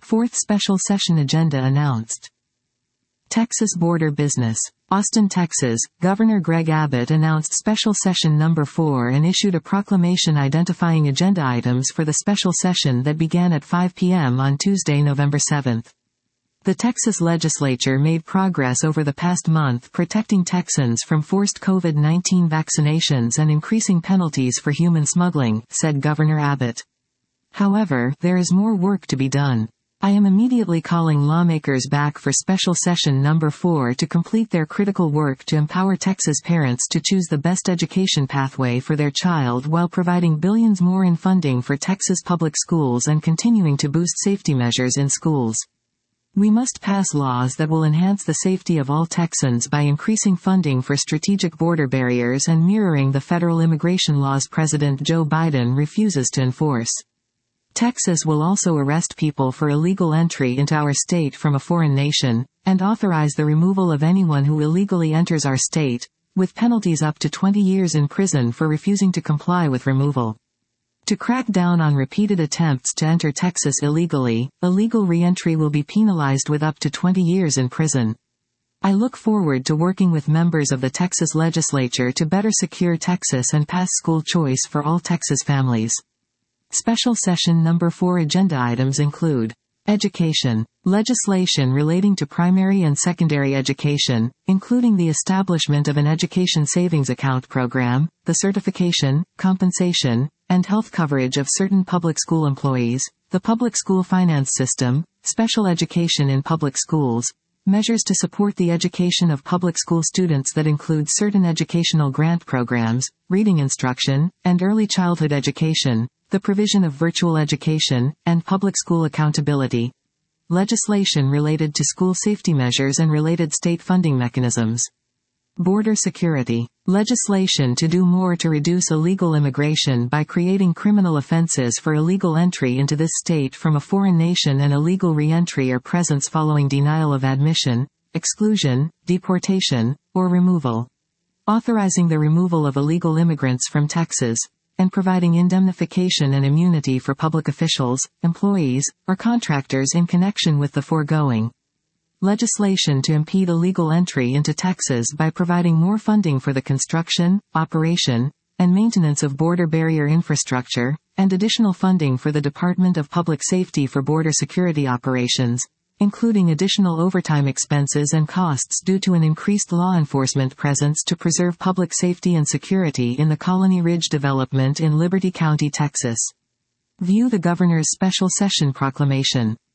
Fourth special session agenda announced. Texas border business. Austin, Texas, Governor Greg Abbott announced special session number 4 and issued a proclamation identifying agenda items for the special session that began at 5 p.m. on Tuesday, November 7. The Texas legislature made progress over the past month protecting Texans from forced COVID-19 vaccinations and increasing penalties for human smuggling, said Governor Abbott. However, there is more work to be done. I am immediately calling lawmakers back for special session number 4 to complete their critical work to empower Texas parents to choose the best education pathway for their child while providing billions more in funding for Texas public schools and continuing to boost safety measures in schools. We must pass laws that will enhance the safety of all Texans by increasing funding for strategic border barriers and mirroring the federal immigration laws President Joe Biden refuses to enforce. Texas will also arrest people for illegal entry into our state from a foreign nation, and authorize the removal of anyone who illegally enters our state, with penalties up to 20 years in prison for refusing to comply with removal. To crack down on repeated attempts to enter Texas illegally, illegal re-entry will be penalized with up to 20 years in prison. I look forward to working with members of the Texas legislature to better secure Texas and pass school choice for all Texas families. Special session number 4 agenda items include education, legislation relating to primary and secondary education, including the establishment of an education savings account program, the certification, compensation, and health coverage of certain public school employees, the public school finance system, special education in public schools, measures to support the education of public school students that include certain educational grant programs, reading instruction, and early childhood education, the provision of virtual education, and public school accountability. Legislation related to school safety measures and related state funding mechanisms. Border security. Legislation to do more to reduce illegal immigration by creating criminal offenses for illegal entry into this state from a foreign nation and illegal re-entry or presence following denial of admission, exclusion, deportation, or removal. Authorizing the removal of illegal immigrants from Texas, and providing indemnification and immunity for public officials, employees, or contractors in connection with the foregoing. Legislation to impede illegal entry into Texas by providing more funding for the construction, operation, and maintenance of border barrier infrastructure, and additional funding for the Department of Public Safety for border security operations, including additional overtime expenses and costs due to an increased law enforcement presence to preserve public safety and security in the Colony Ridge development in Liberty County, Texas. View the Governor's Special Session Proclamation.